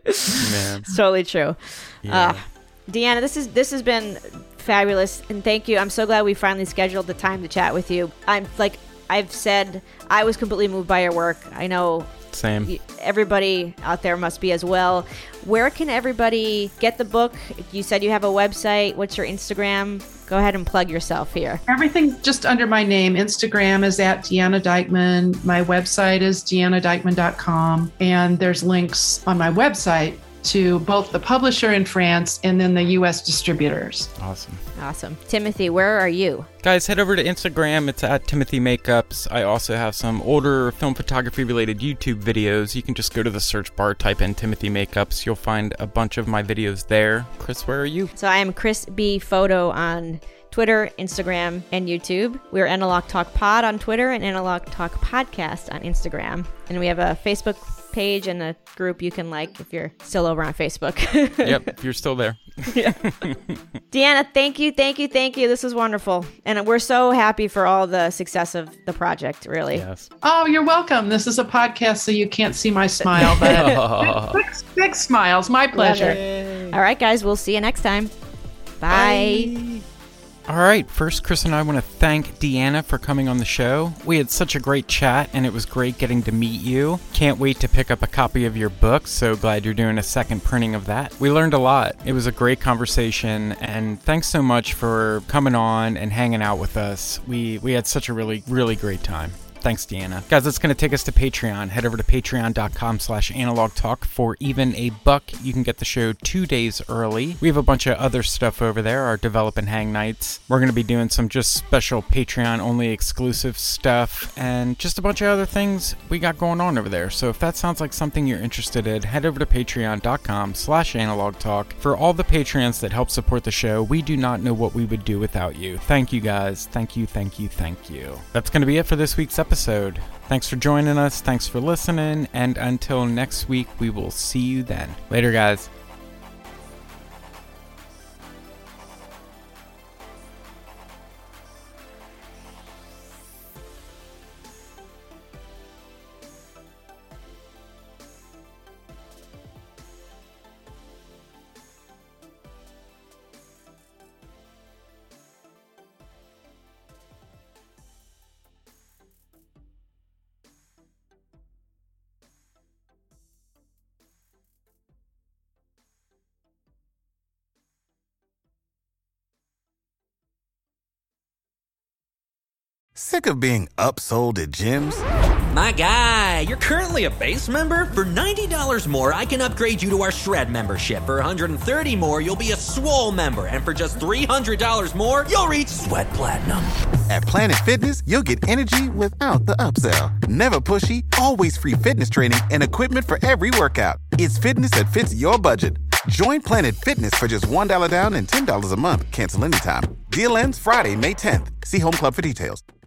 It's totally true. Yeah. Uh, Deanna, this is this has been fabulous, and thank you. I'm so glad we finally scheduled the time to chat with you. I'm like I've said, I was completely moved by your work. I know Same. y- everybody out there must be as well. Where can everybody get the book? You said you have a website. What's your Instagram? Go ahead and plug yourself here. Everything's just under my name. Instagram is at Deanna Dykman. My website is deanna dykman dot com. And there's links on my website to both the publisher in France and then the U S distributors. Awesome. Awesome. Timothy, where are you? Guys, head over to Instagram. It's at Timothy Makeups. I also have some older film photography related YouTube videos. You can just go to the search bar, type in Timothy Makeups. You'll find a bunch of my videos there. Chris, where are you? So I am Chris B. Photo on Twitter, Instagram, and YouTube. We're Analog Talk Pod on Twitter and Analog Talk Podcast on Instagram. And we have a Facebook page and a group you can like if you're still over on Facebook. Yep, you're still there. Deanna, thank you, thank you, thank you. This was wonderful. And we're so happy for all the success of the project, really. Yes. Oh, you're welcome. This is a podcast, so you can't see my smile, but big, big smiles. My pleasure. All right, guys, we'll see you next time. Bye. Bye. All right, first, Chris and I want to thank Deanna for coming on the show. We had such a great chat, and it was great getting to meet you. Can't wait to pick up a copy of your book, so glad you're doing a second printing of that. We learned a lot. It was a great conversation, and thanks so much for coming on and hanging out with us. We, we had such a really, really great time. Thanks, Deanna. Guys, that's going to take us to Patreon. Head over to patreon.com slash analog talk. For even a buck, you can get the show two days early. We have a bunch of other stuff over there, our Develop and Hang nights. We're going to be doing some just special Patreon-only exclusive stuff and just a bunch of other things we got going on over there. So if that sounds like something you're interested in, head over to patreon.com slash analog talk. For all the Patreons that help support the show, we do not know what we would do without you. Thank you, guys. Thank you, thank you, thank you. That's going to be it for this week's episode. episode. Thanks for joining us. Thanks for listening. And until next week, we will see you then. Later, guys. Sick of being upsold at gyms? My guy, you're currently a base member? For ninety dollars more, I can upgrade you to our Shred membership. For one hundred thirty dollars more, you'll be a Swole member. And for just three hundred dollars more, you'll reach Sweat Platinum. At Planet Fitness, you'll get energy without the upsell. Never pushy, always free fitness training and equipment for every workout. It's fitness that fits your budget. Join Planet Fitness for just one dollar down and ten dollars a month. Cancel anytime. Deal ends Friday, May tenth. See Home Club for details.